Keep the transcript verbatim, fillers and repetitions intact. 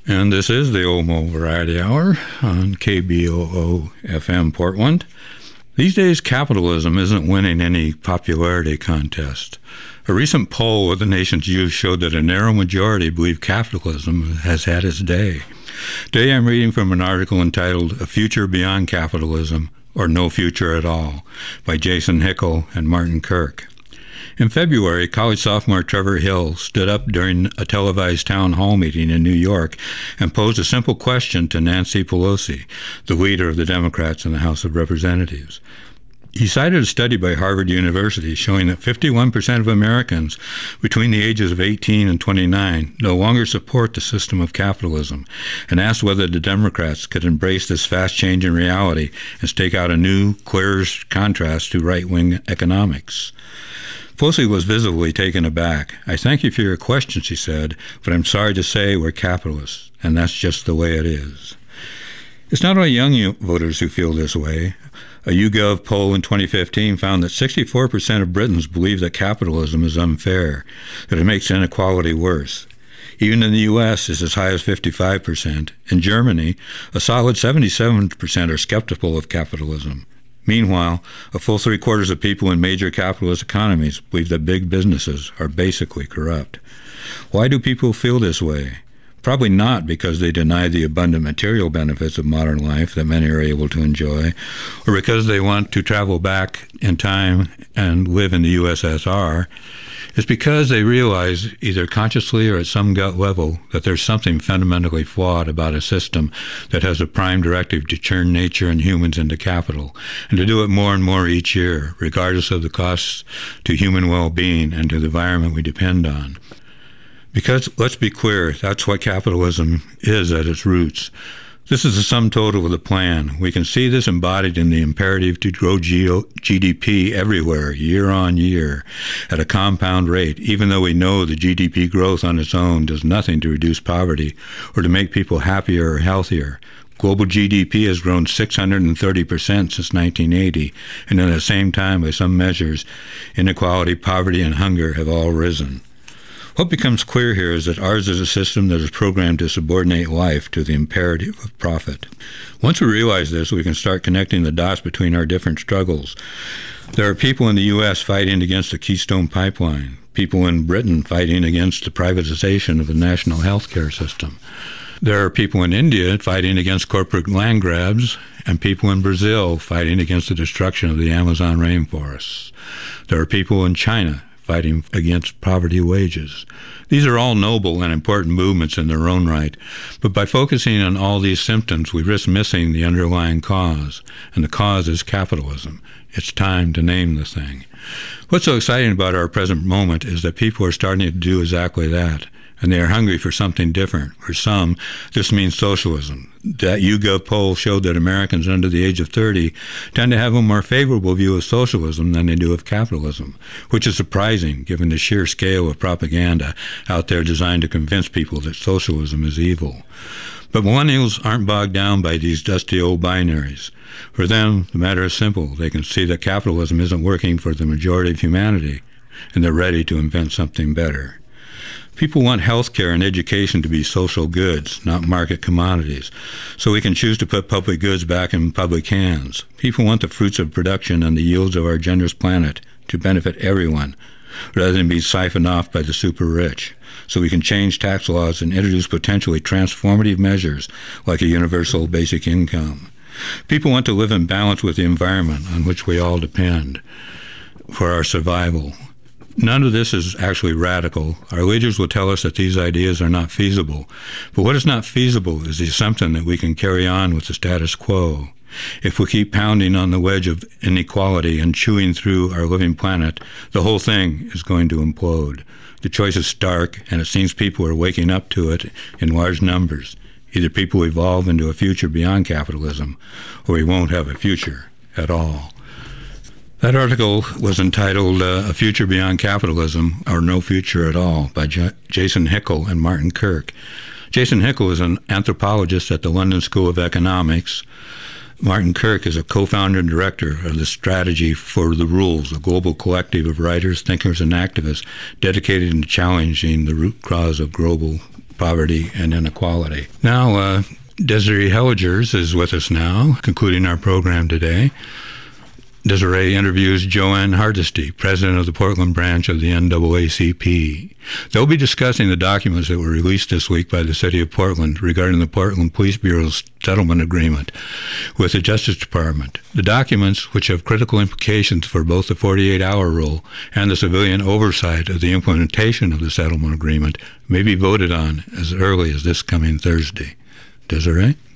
And this is the Omo Variety Hour on K B O O F M Portland. These days, capitalism isn't winning any popularity contest. A recent poll of the nation's youth showed that a narrow majority believe capitalism has had its day. Today I'm reading from an article entitled A Future Beyond Capitalism, or No Future at All, by Jason Hickel and Martin Kirk. In February, college sophomore Trevor Hill stood up during a televised town hall meeting in New York and posed a simple question to Nancy Pelosi, the leader of the Democrats in the House of Representatives. He cited a study by Harvard University showing that fifty-one percent of Americans between the ages of eighteen and twenty-nine no longer support the system of capitalism, and asked whether the Democrats could embrace this fast-changing reality and stake out a new, clearer contrast to right-wing economics. Pelosi was visibly taken aback. "I thank you for your question," she said, "but I'm sorry to say we're capitalists, and that's just the way it is." It's not only young voters who feel this way. A YouGov poll in twenty fifteen found that sixty-four percent of Britons believe that capitalism is unfair, that it makes inequality worse. Even in the U S, it's as high as fifty-five percent. In Germany, a solid seventy-seven percent are skeptical of capitalism. Meanwhile, a full three-quarters of people in major capitalist economies believe that big businesses are basically corrupt. Why do people feel this way? Probably not because they deny the abundant material benefits of modern life that many are able to enjoy, or because they want to travel back in time and live in the U S S R. It's because they realize, either consciously or at some gut level, that there's something fundamentally flawed about a system that has a prime directive to turn nature and humans into capital, and to do it more and more each year, regardless of the costs to human well-being and to the environment we depend on. Because, let's be clear, that's what capitalism is at its roots. This is the sum total of the plan. We can see this embodied in the imperative to grow G D P everywhere, year on year, at a compound rate, even though we know the G D P growth on its own does nothing to reduce poverty or to make people happier or healthier. Global G D P has grown six hundred thirty percent since nineteen eighty, and at the same time, by some measures, inequality, poverty, and hunger have all risen. What becomes clear here is that ours is a system that is programmed to subordinate life to the imperative of profit. Once we realize this, we can start connecting the dots between our different struggles. There are people in the U S fighting against the Keystone Pipeline, people in Britain fighting against the privatization of the national health care system. There are people in India fighting against corporate land grabs, and people in Brazil fighting against the destruction of the Amazon rainforests. There are people in China fighting against poverty wages. These are all noble and important movements in their own right, but by focusing on all these symptoms, we risk missing the underlying cause, and the cause is capitalism. It's time to name the thing. What's so exciting about our present moment is that people are starting to do exactly that, and they are hungry for something different. For some, this means socialism. That YouGov poll showed that Americans under the age of thirty tend to have a more favorable view of socialism than they do of capitalism, which is surprising given the sheer scale of propaganda out there designed to convince people that socialism is evil. But millennials aren't bogged down by these dusty old binaries. For them, the matter is simple. They can see that capitalism isn't working for the majority of humanity, and they're ready to invent something better. People want health care and education to be social goods, not market commodities, so we can choose to put public goods back in public hands. People want the fruits of production and the yields of our generous planet to benefit everyone, rather than be siphoned off by the super rich, so we can change tax laws and introduce potentially transformative measures like a universal basic income. People want to live in balance with the environment on which we all depend for our survival. None of this is actually radical. Our leaders will tell us that these ideas are not feasible. But what is not feasible is the assumption that we can carry on with the status quo. If we keep pounding on the wedge of inequality and chewing through our living planet, the whole thing is going to implode. The choice is stark, and it seems people are waking up to it in large numbers. Either people evolve into a future beyond capitalism, or we won't have a future at all. That article was entitled uh, A Future Beyond Capitalism, or No Future at All, by J- Jason Hickel and Martin Kirk. Jason Hickel is an anthropologist at the London School of Economics. Martin Kirk is a co-founder and director of the Strategy for the Rules, a global collective of writers, thinkers, and activists dedicated to challenging the root cause of global poverty and inequality. Now, uh, Desiree Helligers is with us now, concluding our program today. Desiree interviews Joanne Hardesty, president of the Portland branch of the N double A C P. They'll be discussing the documents that were released this week by the City of Portland regarding the Portland Police Bureau's settlement agreement with the Justice Department. The documents, which have critical implications for both the forty-eight hour rule and the civilian oversight of the implementation of the settlement agreement, may be voted on as early as this coming Thursday. Desiree?